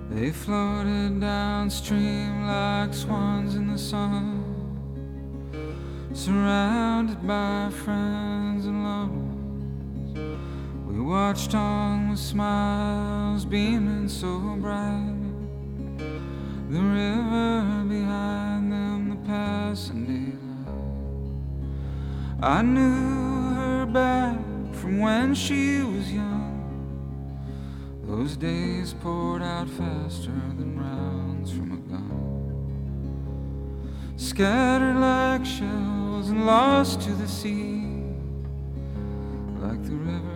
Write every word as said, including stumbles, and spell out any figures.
They floated downstream like swans in the sun, surrounded by friends and loved ones. We watched on with smiles beaming so bright, the river behind them, the passing daylight. I knew her back from when she was young. Those days poured out faster than rounds from a gun, scattered like shells and lost to the sea, like the river